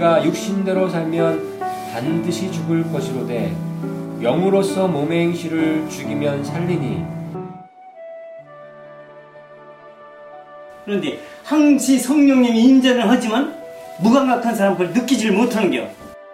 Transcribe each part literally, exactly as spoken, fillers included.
우리가 육신대로 살면 반드시 죽을 것이로되 영으로서 몸의 행실을 죽이면 살리니. 그런데 항시 성령님이 임재는 하지만 무감각한 사람은 그걸 느끼질 못하는겨.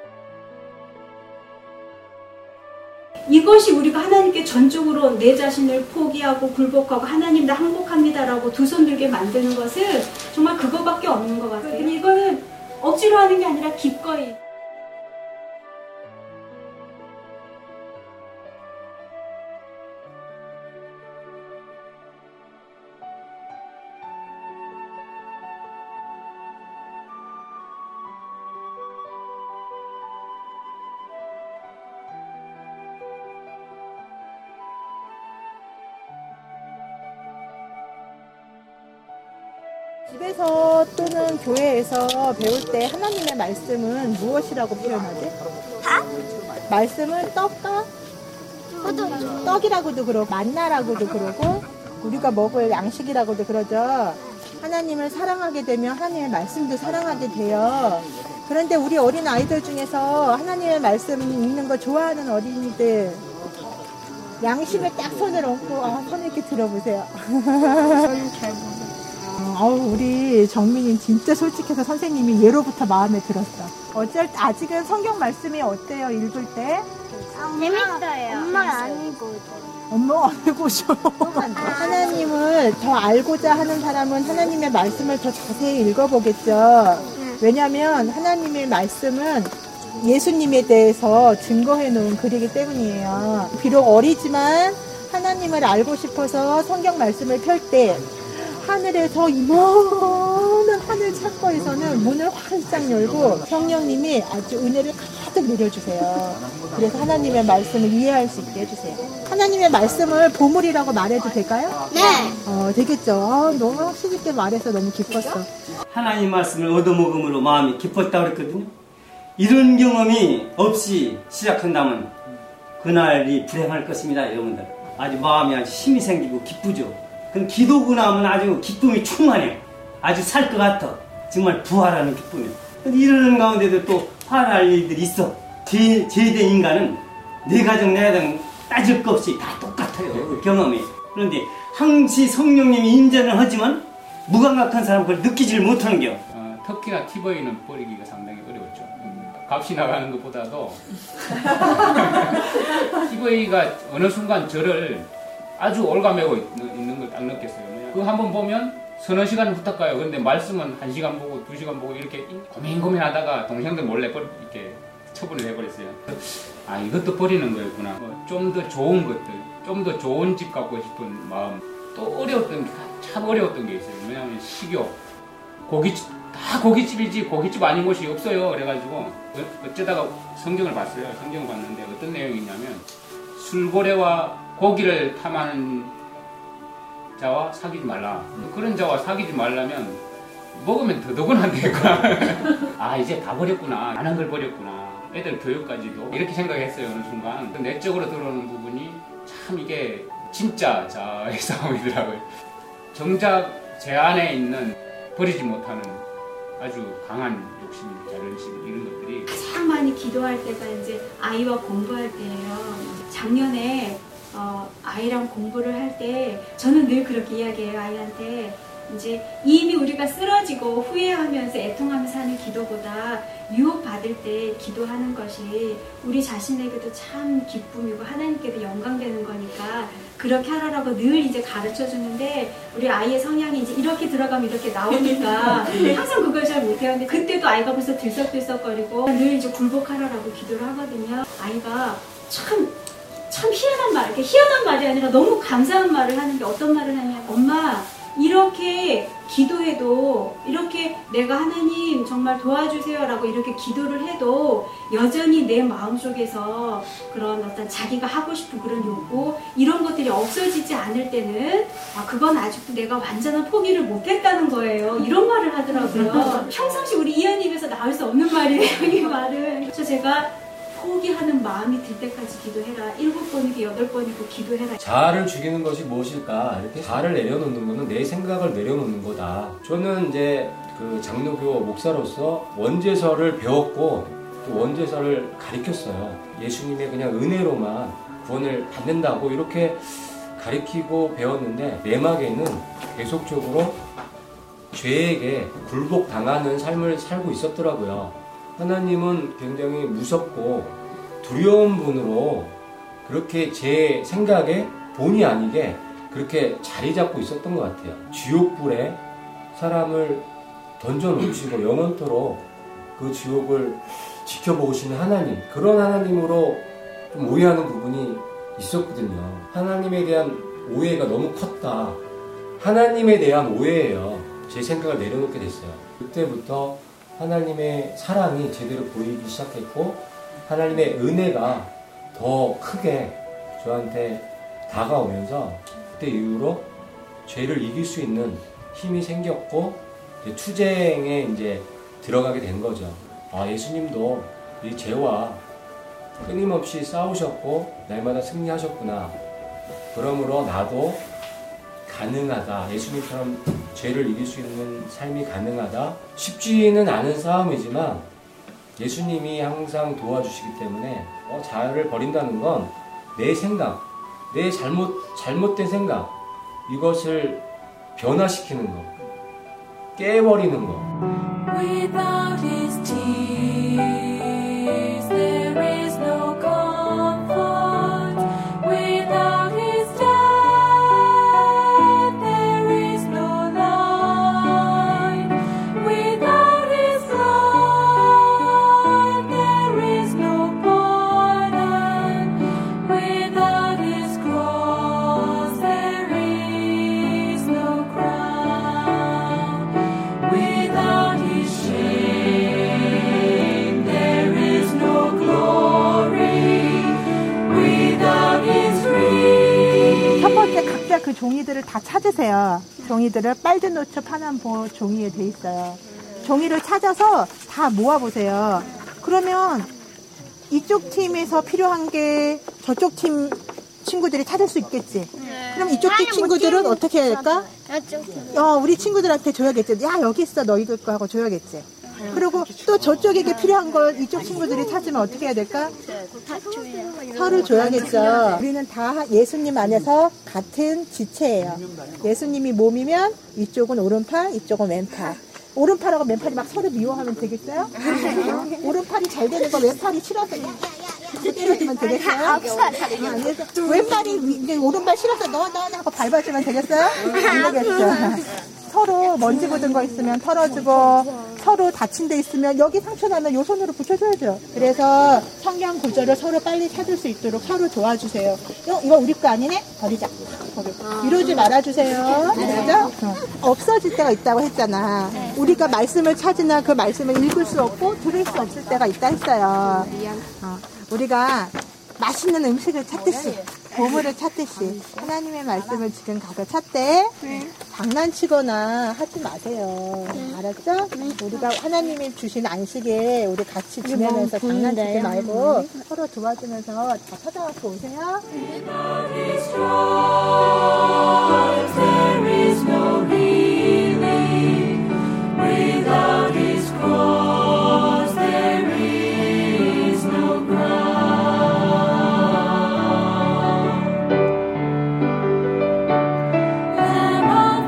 이것이 우리가 하나님께 전적으로 내 자신을 포기하고 굴복하고 하나님 나 항복합니다라고 두 손 들게 만드는 것은 정말 그거밖에 없는 것 같아요. 이거는 억지로 하는 게 아니라 기꺼이. 집에서 또는 교회에서 배울 때 하나님의 말씀은 무엇이라고 표현하지? 다? 말씀은 떡과 포도. 떡이라고도 그러고 만나라고도 그러고 우리가 먹을 양식이라고도 그러죠. 하나님을 사랑하게 되면 하나님의 말씀도 사랑하게 돼요. 그런데 우리 어린 아이들 중에서 하나님의 말씀 읽는 거 좋아하는 어린이들 양식을 딱 손을 얹고 아, 손을 이렇게 들어보세요. 잘 아우 우리 정민이 진짜 솔직해서 선생님이 예로부터 마음에 들었어. 어쩔 때 아직은 성경 말씀이 어때요? 읽을 때? 재밌어요. 엄마가 아니고. 엄마가 알고죠. 하나님을 더 알고자 하는 사람은 하나님의 말씀을 더 자세히 읽어보겠죠. 왜냐하면 하나님의 말씀은 예수님에 대해서 증거해 놓은 글이기 때문이에요. 비록 어리지만 하나님을 알고 싶어서 성경 말씀을 펼 때 하늘에서 이만한 하늘 창고에서는 문을 활짝 열고 성령님이 아주 은혜를 가득 내려주세요. 그래서 하나님의 말씀을 이해할 수 있게 해주세요. 하나님의 말씀을 보물이라고 말해도 될까요? 네. 어, 되겠죠. 아, 너무 확실 있게 말해서 너무 기뻤어. 하나님 말씀을 얻어먹음으로 마음이 기뻤다고 그랬거든요. 이런 경험이 없이 시작한다면 그날이 불행할 것입니다. 여러분들 아주 마음이 아주 힘이 생기고 기쁘죠. 그럼 기도고 나면 아주 기쁨이 충만해요. 아주 살 것 같아. 정말 부활하는 기쁨이에요. 근데 이러는 가운데도 또 화날 일들이 있어. 제, 제대 인간은 내 가정 내 가정 따질 것 없이 다 똑같아요. 그 경험이. 그런데 항시 성령님이 임재는 하지만 무감각한 사람은 그걸 느끼질 못하는 겨. 어, 터키나 티보이는 버리기가 상당히 어려웠죠. 값이 나가는 것보다도 티보이가 어느 순간 저를 아주 올가매고 있는 걸 딱 느꼈어요. 그거 한번 보면 서너 시간 후딱 가요. 근데 말씀은 한 시간 보고 두 시간 보고 이렇게 고민 고민하다가 동생들 몰래 버리, 이렇게 처분을 해버렸어요. 아 이것도 버리는 거였구나. 좀 더 좋은 것들, 좀 더 좋은 집 갖고 싶은 마음. 또 어려웠던 게 참 어려웠던 게 있어요. 왜냐하면 식욕, 고깃집 다 고깃집이지 고깃집 아닌 곳이 없어요. 그래가지고 어쩌다가 성경을 봤어요. 성경을 봤는데 어떤 내용이 있냐면 술고래와 고기를 탐하는 자와 사귀지 말라. 그런 자와 사귀지 말라면 먹으면 더더구나 되니까 아 이제 다 버렸구나. 안 한 걸 버렸구나. 애들 교육까지도 이렇게 생각했어요. 어느 순간 내적으로 들어오는 부분이 참 이게 진짜 자의 싸움이더라고요. 정작 제 안에 있는 버리지 못하는 아주 강한 욕심, 자존심 이런 것들이 가장 많이 기도할 때가 이제 아이와 공부할 때예요. 작년에 어, 아이랑 공부를 할 때 저는 늘 그렇게 이야기해요. 아이한테 이제 이미 우리가 쓰러지고 후회하면서 애통하면서 하는 기도보다 유혹받을 때 기도하는 것이 우리 자신에게도 참 기쁨이고 하나님께도 영광되는 거니까 그렇게 하라고 늘 이제 가르쳐 주는데 우리 아이의 성향이 이제 이렇게 들어가면 이렇게 나오니까 항상 그걸 잘 못해요. 근데 그때도 아이가 벌써 들썩들썩거리고 늘 이제 굴복하라고 기도를 하거든요. 아이가 참 참 희한한 말, 이렇게 희한한 말이 아니라 너무 감사한 말을 하는 게 어떤 말을 하냐면 엄마 이렇게 기도해도 이렇게 내가 하나님 정말 도와주세요 라고 이렇게 기도를 해도 여전히 내 마음속에서 그런 어떤 자기가 하고 싶은 그런 욕구 이런 것들이 없어지지 않을 때는 아 그건 아직도 내가 완전한 포기를 못했다는 거예요. 이런 말을 하더라고요. 평상시 우리 이하님 입에서 나올 수 없는 말이에요. 이 말은. 그래서 제가 포기하는 마음이 들 때까지 기도해라. 일곱 번이고 여덟 번이고 기도해라. 자아를 죽이는 것이 무엇일까? 이렇게 자아를 내려놓는 것은 내 생각을 내려놓는 거다. 저는 이제 그 장로교 목사로서 원죄서를 배웠고 또 원죄서를 가르쳤어요. 예수님의 그냥 은혜로만 구원을 받는다고 이렇게 가르치고 배웠는데 내막에는 계속적으로 죄에게 굴복당하는 삶을 살고 있었더라고요. 하나님은 굉장히 무섭고 두려운 분으로 그렇게 제 생각에 본의 아니게 그렇게 자리 잡고 있었던 것 같아요. 지옥불에 사람을 던져놓으시고 영원토록 그 지옥을 지켜보시는 하나님, 그런 하나님으로 좀 오해하는 부분이 있었거든요. 하나님에 대한 오해가 너무 컸다. 하나님에 대한 오해예요. 제 생각을 내려놓게 됐어요. 그때부터 하나님의 사랑이 제대로 보이기 시작했고 하나님의 은혜가 더 크게 저한테 다가오면서 그때 이후로 죄를 이길 수 있는 힘이 생겼고 이제 투쟁에 이제 들어가게 된 거죠. 아, 예수님도 이 죄와 끊임없이 싸우셨고 날마다 승리하셨구나. 그러므로 나도 가능하다. 예수님처럼 죄를 이길 수 있는 삶이 가능하다. 쉽지는 않은 싸움이지만 예수님이 항상 도와주시기 때문에 어, 자아를 버린다는 건 내 생각, 내 잘못, 잘못된 생각 이것을 변화시키는 거, 깨버리는 거. Without his tears, there is no comfort. Without his death, there is no life. Without his blood, there is no pardon. Without his cross, there is no crown. Without his shame, there is no glory. Without his grief. 첫 번째 각자 그 종이들을 다 찾으세요. 종이들을 빨든 노초 파남보 종이에 돼 있어요. 종이를 찾아서 다 모아보세요. 그러면 이쪽 팀에서 필요한 게 저쪽 팀 친구들이 찾을 수 있겠지. 그럼 이쪽 팀 친구들은 어떻게 해야 될까? 어, 우리 친구들한테 줘야겠지. 야, 여기 있어. 너희들 거 하고 줘야겠지. 그리고 또 저쪽에게 필요한 걸 이쪽 친구들이 찾으면 어떻게 해야 될까? 서로 줘야겠죠. 우리는 다 예수님 안에서 같은 지체예요. 예수님이 몸이면 이쪽은 오른팔, 이쪽은 왼팔. 오른팔하고 왼팔이 막 서로 미워하면 되겠어요? 오른팔이 잘 되는 거 왼팔이 싫어서 때려주면 되겠어요? 그래서 왼팔이 이제 오른발 싫어서 너, 너, 하고 밟아주면 되겠어요? 안 되겠죠. 서로 먼지 묻은 거 있으면 털어주고 서로 다친 데 있으면 여기 상처 나면 요 손으로 붙여줘야죠. 그래서 성경 구절을 서로 빨리 찾을 수 있도록 서로 도와주세요. 어, 이거 우리 거 아니네? 버리자. 버려. 이러지 말아주세요. 그죠? 어. 없어질 때가 있다고 했잖아. 우리가 말씀을 찾으나 그 말씀을 읽을 수 없고 들을 수 없을 때가 있다 했어요. 어. 우리가 맛있는 음식을 찾듯이 보물을 찾듯이 하나님의 말씀을 지금 가서 찾되 장난치거나 하지 마세요. 알았죠? 우리가 하나님이 주신 안식에 우리 같이 지내면서 장난치지 말고 서로 도와주면서 다 찾아갖고 오세요. Without his stripes, there is no healing. Without his cross, there is no crown. Lamb of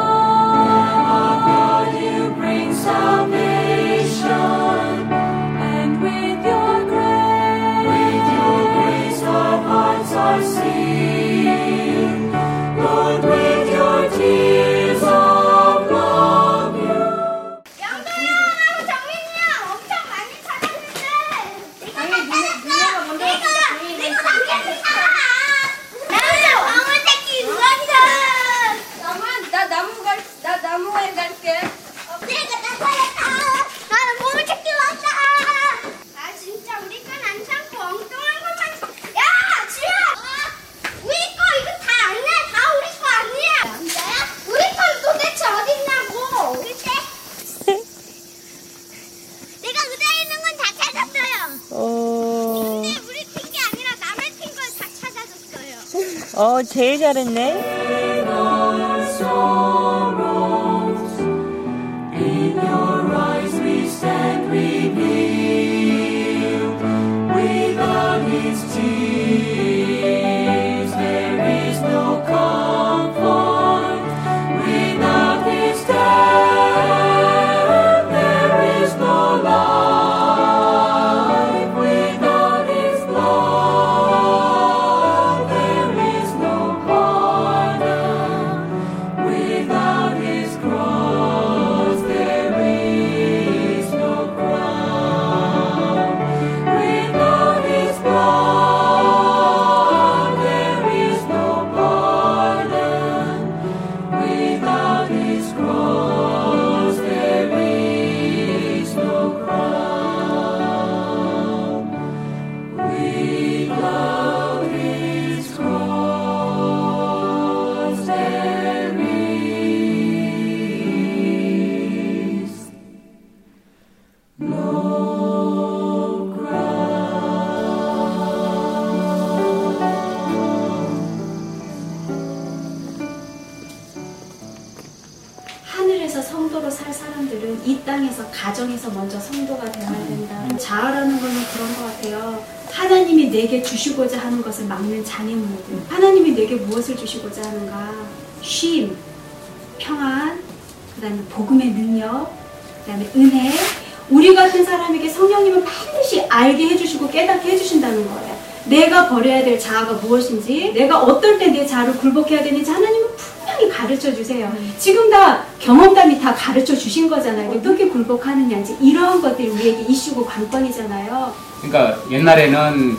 God, you bring salvation, and with your grace, with your grace our hearts are sealed. Lord, with your tears of love, you. 영도형하고 정민이형 엄청 많이 찾았는데 이거 다 찾았어. 내가 내가 남겼어. 나는 왕을 새끼 누웠어. 나만 나 나무 갈 나 나무에 갈게. 내가 나타났다. 나는 몸을 새끼 왔다. 아 진짜 우리 건 안 참고 엉뚱한 것만. 야 지효. 우리 거 이거 다 아니야. 다 우리 거 아니야. 남자야? 우리 건 도대체 어딨냐고. 우리 때. 내가 의자에 있는 건 다 찾았어요. 근데 우리 팀 게 아니라 남의 팀 걸 다 찾아줬어요. 어, 제일 잘했네. In our sorrows, in 가정에서 먼저 성도가 되어야 된다. 자아라는 거는 그런 것 같아요. 하나님이 내게 주시고자 하는 것을 막는 장애물들. 하나님이 내게 무엇을 주시고자 하는가? 쉼, 평안, 그 다음에 복음의 능력, 그 다음에 은혜. 우리 같은 사람에게 성령님은 반드시 알게 해주시고 깨닫게 해주신다는 거예요. 내가 버려야 될 자아가 무엇인지, 내가 어떨 때 내 자아를 굴복해야 되는지 하나님은 분명히 가르쳐 주세요. 지금 다 경험담이 다 가르쳐 주신 거잖아요. 어떻게 굴복하느냐인지. 이러한 것들이 우리에게 이슈고 관건이잖아요. 그러니까 옛날에는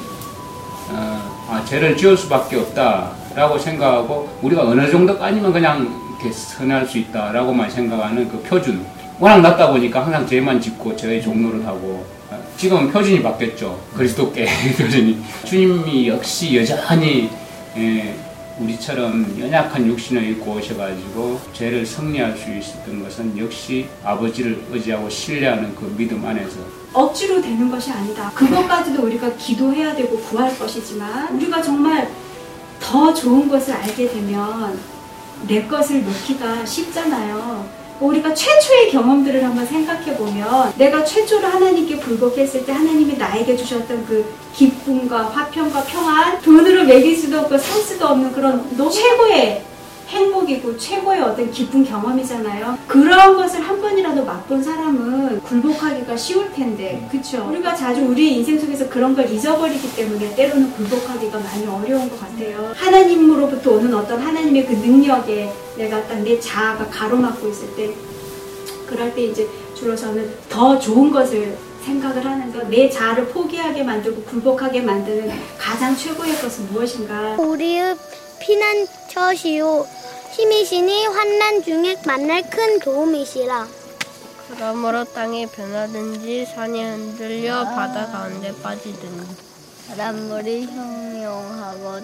어, 아, 죄를 지을 수밖에 없다라고 생각하고 우리가 어느 정도까지만 그냥 이렇게 선할 수 있다라고만 생각하는 그 표준. 워낙 낮다 보니까 항상 죄만 짓고 죄의 종로를 하고, 지금은 표준이 바뀌었죠. 그리스도께 표준이. 주님이 역시 여전히 예, 우리처럼 연약한 육신을 입고 오셔가지고 죄를 승리할 수 있었던 것은 역시 아버지를 의지하고 신뢰하는 그 믿음 안에서. 억지로 되는 것이 아니다. 그것까지도 우리가 기도해야 되고 구할 것이지만, 우리가 정말 더 좋은 것을 알게 되면 내 것을 놓기가 쉽잖아요. 우리가 최초의 경험들을 한번 생각해 보면, 내가 최초로 하나님께 굴복했을 때 하나님이 나에게 주셨던 그 기쁨과 화평과 평안, 돈으로 매길 수도 없고 살 수도 없는 그런 너무 최고의 행복이고 최고의 어떤 기쁜 경험이잖아요. 그러한 것을 한 번이라도 맛본 사람은 굴복하기가 쉬울 텐데, 그쵸? 우리가 자주 우리의 인생 속에서 그런 걸 잊어버리기 때문에 때로는 굴복하기가 많이 어려운 것 같아요. 하나님으로부터 오는 어떤 하나님의 그 능력에 내가 딱 내 자아가 가로막고 있을 때, 그럴 때 이제 주로서는 더 좋은 것을 생각을 하는데, 내 자아를 포기하게 만들고 굴복하게 만드는 가장 최고의 것은 무엇인가? 우리의 피난처시요 힘이시니 환난 중에 만날 큰 도움이시라. 그러므로 땅이 변하든지 산이 흔들려 바다 가운데 빠지든지 바닷물이 형용하고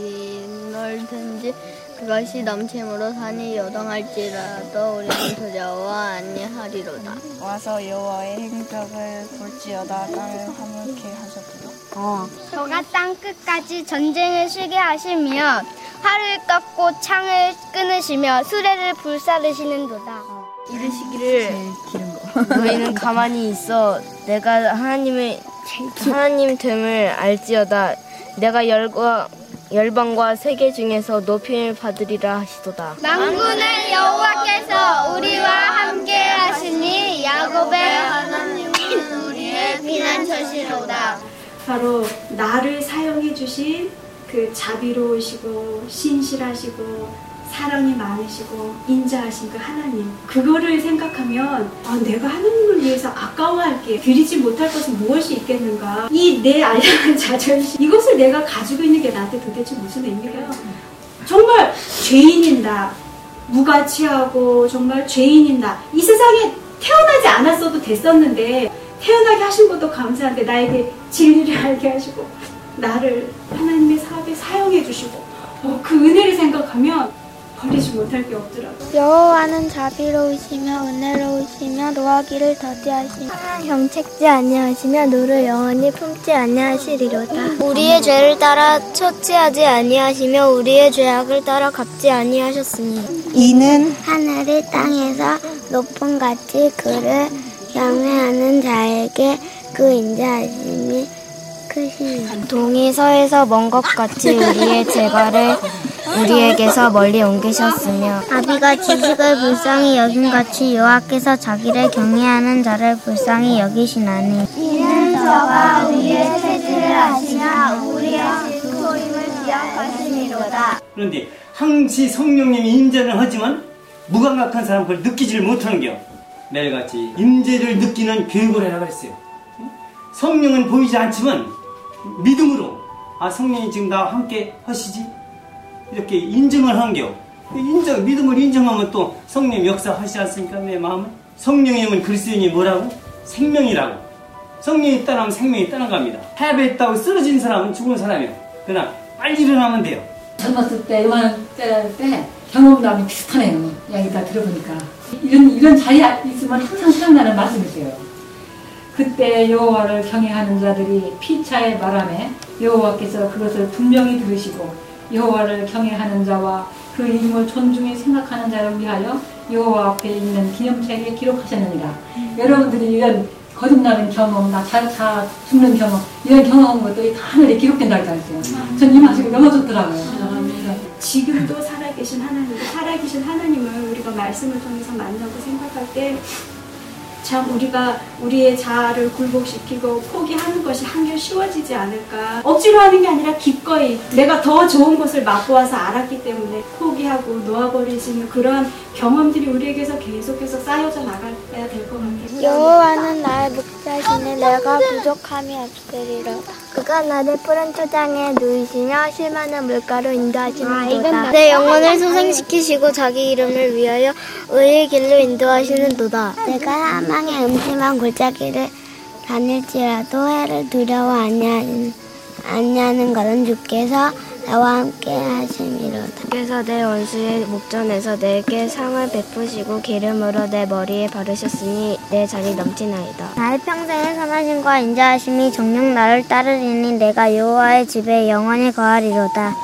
뒤놀든지 그것이 넘침으로 산이 요동할지라도 우리는 두려워 아니하리로다. 와서 여호와의 행적을 볼지어다. 땅을 화목케 하셨도다. 어. 저가 땅 끝까지 전쟁을 쉬게 하시며 활을 꺾고 창을 끊으시며 수레를 불사르시는도다. 이르시기를 너희는 가만히 있어 내가 하나님의 하나님 됨을 알지어다. 내가 열과 열방과 세계 중에서 높임을 받으리라 하시도다. 만군의 여호와께서 우리와 함께 하시니 야곱의 하나님은 우리의 피난처시로다. 바로 나를 사용해 주신 그 자비로우시고 신실하시고 사랑이 많으시고 인자하신 그 하나님, 그거를 생각하면 아, 내가 하나님을 위해서 아까워할 게 드리지 못할 것은 무엇이 있겠는가. 이 내 알량한 자존심, 이것을 내가 가지고 있는 게 나한테 도대체 무슨 의미가. 정말 죄인인다, 무가치하고 정말 죄인인다, 이 세상에 태어나지 않았어도 됐었는데 태어나게 하신 것도 감사한데 나에게 진리를 알게 하시고 나를 하나님의 사업에 사용해 주시고 어, 그 은혜를 생각하면 버리지 못할 게 없더라고요. 여호와는 자비로우시며 은혜로우시며 노하기를 더디하시며 경책지 아니하시며 노를 영원히 품지 아니하시리로다. 우리의 죄를 따라 처치하지 아니하시며 우리의 죄악을 따라 갚지 아니하셨으니 이는 하늘이 땅에서 높은 같이 그를 경외하는 자에게 그 인자하심이 크시니 동이 서에서 먼 것 같이 우리의 죄가를 우리에게서 멀리 옮기셨으며 아비가 지식을 불쌍히 여김같이 여호와께서 자기를 경외하는 자를 불쌍히 여기시나니 이는 저가 우리의 체질을 아시나 우리의 소임을 기억하시니로다. 그런데 항시 성령님이 임재는 하지만 무감각한 사람은 그걸 느끼지를 못하는 게요. 매일같이 임재를 느끼는 교육을 해라 그랬어요. 성령은 보이지 않지만 믿음으로 아 성령이 지금 나와 함께 하시지 이렇게 인정을 한겨. 인정, 믿음을 인정하면 또 성령 역사하시지 않습니까? 내 마음은. 성령이면 그리스도인이 뭐라고? 생명이라고. 성령이 떠나면 생명이 떠나갑니다. 패배했다고 쓰러진 사람은 죽은 사람이에요. 그러나 빨리 일어나면 돼요. 젊었을 때, 요한 때, 때 경험담이 비슷하네요. 이야기 다 들어보니까. 이런, 이런 자리에 있으면 항상 생각나는 말씀이세요. 그때 여호와를 경외하는 자들이 피차의 바람에 여호와께서 그것을 분명히 들으시고 여호와를 경외하는 자와 그 이름을 존중히 생각하는 자를 위하여 여호와 앞에 있는 기념책에 기록하셨느니라. 여러분들이 이런 거듭나는 경험, 나 자, 자 죽는 경험, 이런 경험한 것들이 다 하늘에 기록된다고 했어요. 전 이 말씀이 너무 좋더라고요. 지금도 살아계신 하나님, 살아계신 하나님을 우리가 말씀을 통해서 만나고 생각할 때 참 우리가 우리의 자아를 굴복시키고 포기하는 것이 한결 쉬워지지 않을까. 억지로 하는 게 아니라 기꺼이 내가 더 좋은 것을 맛보아서 알았기 때문에 포기하고 놓아버리시는 그러한 경험들이 우리에게서 계속해서 쌓여져 나가야 될 것 같아요. 여호와는 나의 목자시니 내가 부족함이 없으리로다. 그가 나를 푸른 초장에 누이시며 쉴만한 물가로 인도하시는도다. 내 영혼을 소생시키시고 자기 이름을 위하여 의의 길로 인도하시는도다. 내가 사망의 음침한 골짜기를 다닐지라도 해를 두려워 아니하는, 아니하는 것은 주께서 나와 함께 하심이로다. 주께서 내 원수의 목전에서 내게 상을 베푸시고 기름으로 내 머리에 바르셨으니 내 잔이 넘치나이다. 나의 평생의 선하심과 인자하심이 정녕 나를 따르리니 내가 여호와의 집에 영원히 거하리로다.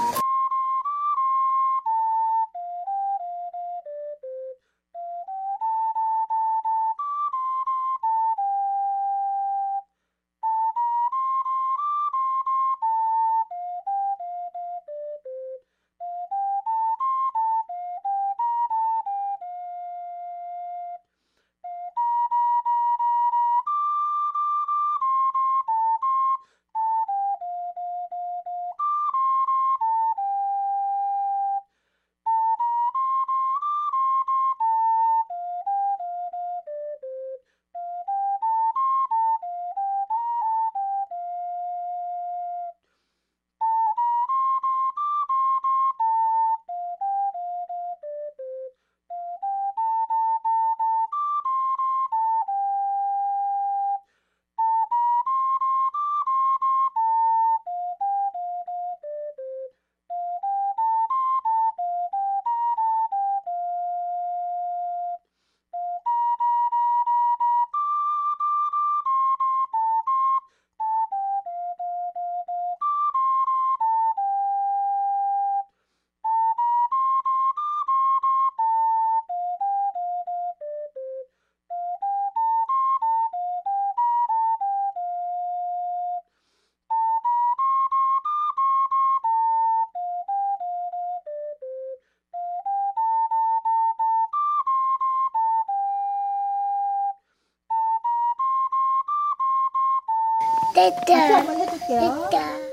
같이 한번 해볼게요.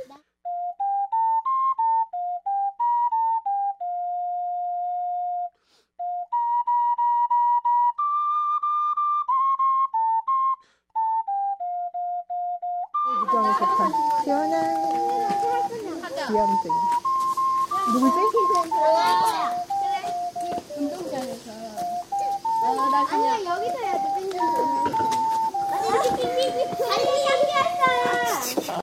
유정이 좋다. 시원한 귀염둥이. 누구지? 운동장에서. 나 그냥 여기서 해야 돼. 아니, 여기 빙빙빙. 아니, 여기 했어요.